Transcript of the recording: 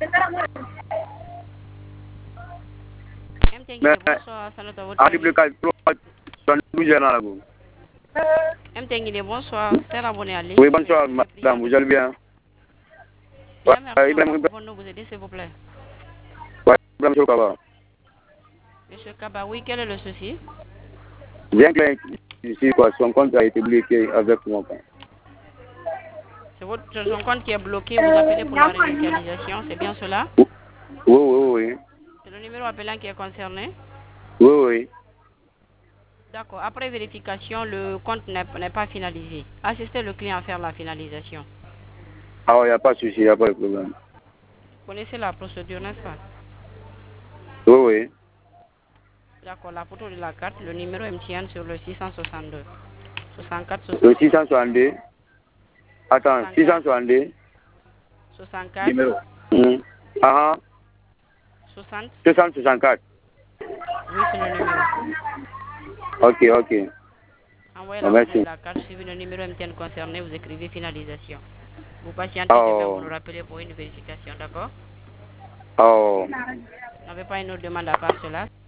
Bonsoir, salut à votre bonsoir, c'est abonné à l'île. Oui, bonsoir, madame, vous allez bien? Bien, merci. Pouvons-nous vous aider, s'il vous plaît? Ouais, Monsieur Kaba. Monsieur Kaba, oui, quel est le souci? Bien que ici, quoi, son compte a été bloqué avec mon compte. C'est son compte qui est bloqué, vous appelez pour la réinitialisation, c'est bien cela? Oui, oui, oui. C'est le numéro appelant qui est concerné? Oui, oui. D'accord. Après vérification, le compte n'est pas finalisé. Assistez le client à faire la finalisation. Ah, il n'y a pas de souci, il n'y a pas de problème. Vous connaissez la procédure, n'est-ce pas? Oui, oui. D'accord. La photo de la carte, le numéro MTN sur le 662. 64 Le 60. 662. Attends, 662. 64. Numéro. Ah, 60. 664. Oui, c'est le numéro. Ok, ok. Envoyez Oh, la photo de merci. la carte, suivi le numéro MTN concerné, vous écrivez finalisation. Vous patientez demain, vous Oh, nous rappelez pour une vérification, d'accord? oh. Vous n'avez pas une autre demande à part cela?